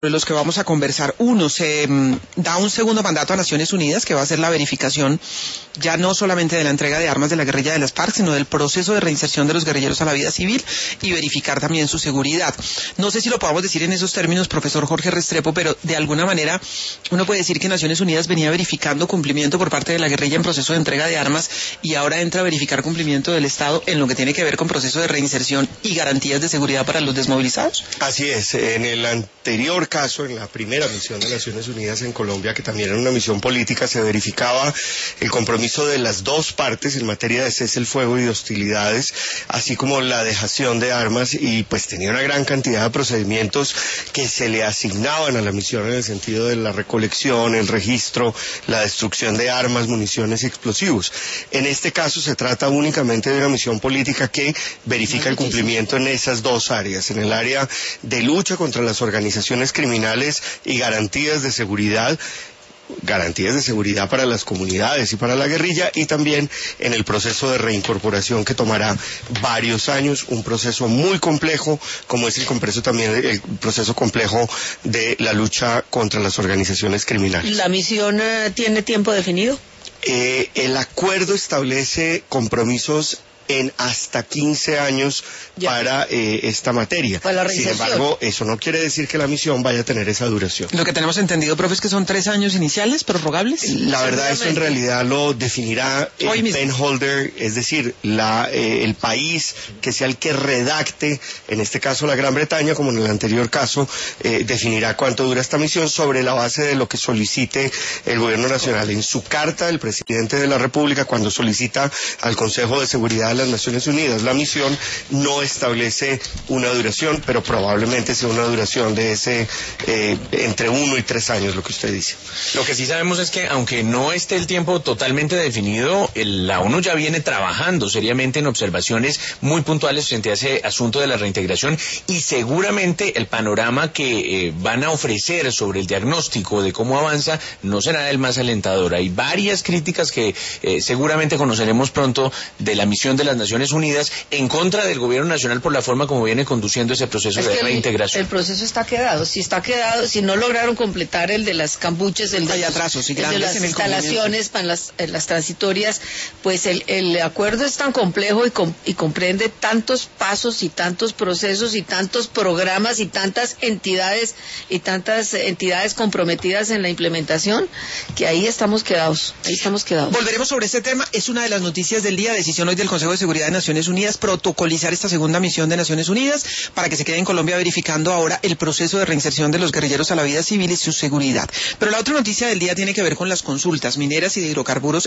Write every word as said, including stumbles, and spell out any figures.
de los que vamos a conversar. Uno, se mm, da un segundo mandato a Naciones Unidas, que va a ser la verificación ya no solamente de la entrega de armas de la guerrilla de las FARC, sino del proceso de reinserción de los guerrilleros a la vida civil y verificar también su seguridad. No sé si lo podamos decir en esos términos, profesor Jorge Restrepo, pero de alguna manera uno puede decir que Naciones Unidas venía verificando cumplimiento por parte de la guerrilla en proceso de entrega de armas y ahora entra a verificar cumplimiento del Estado en lo que tiene que ver con proceso de reinserción y garantías de seguridad para los desmovilizados. Así es. En el anterior caso, en la primera misión de Naciones Unidas en Colombia, que también era una misión política, se verificaba el compromiso de las dos partes en materia de cese el fuego y de hostilidades, así como la dejación de armas, y pues tenía una gran cantidad de procedimientos que se le asignaban a la misión en el sentido de la recolección, el registro, la destrucción de armas, municiones y explosivos. En este caso se trata únicamente de una misión política que verifica el cumplimiento en esas dos áreas, en el área de lucha contra las organizaciones criminales y garantías de seguridad, garantías de seguridad para las comunidades y para la guerrilla, y también en el proceso de reincorporación que tomará varios años, un proceso muy complejo, como es el compreso también el proceso complejo de la lucha contra las organizaciones criminales. ¿La misión eh, tiene tiempo definido? Eh, el acuerdo establece compromisos en hasta quince años ya. para eh, esta materia. Para la Sin embargo, eso no quiere decir que la misión vaya a tener esa duración. Lo que tenemos entendido, profe, es que son tres años iniciales, prorrogables. La verdad, eso en realidad lo definirá el penholder, es decir, la, eh, el país que sea el que redacte, en este caso la Gran Bretaña, como en el anterior caso, eh, definirá cuánto dura esta misión sobre la base de lo que solicite el Gobierno Nacional. En su carta, el presidente de la República, cuando solicita al Consejo de Seguridad de las Naciones Unidas la misión, no establece una duración, pero probablemente sea una duración de ese eh, entre uno y tres años, lo que usted dice. Lo que sí sabemos es que, aunque no esté el tiempo totalmente definido, el, la ONU ya viene trabajando seriamente en observaciones muy puntuales frente a ese asunto de la reintegración, y seguramente el panorama que eh, van a ofrecer sobre el diagnóstico de cómo avanza no será el más alentador. Hay varias críticas que eh, seguramente conoceremos pronto de la misión de las Naciones Unidas en contra del gobierno nacional por la forma como viene conduciendo ese proceso es de que reintegración. El, el proceso está quedado, si está quedado, si no lograron completar el de las cambuches, el de, Hay atrasos, el de las instalaciones para las, las transitorias, pues el, el acuerdo es tan complejo y, com, y comprende tantos pasos y tantos procesos y tantos programas y tantas entidades y tantas entidades comprometidas en la implementación, que ahí estamos quedados, ahí estamos quedados. Volveremos sobre este tema, es una de las noticias del día, decisión hoy del Consejo de Seguridad de Naciones Unidas, protocolizar esta segunda misión de Naciones Unidas para que se quede en Colombia verificando ahora el proceso de reinserción de los guerrilleros a la vida civil y su seguridad. Pero la otra noticia del día tiene que ver con las consultas mineras y de hidrocarburos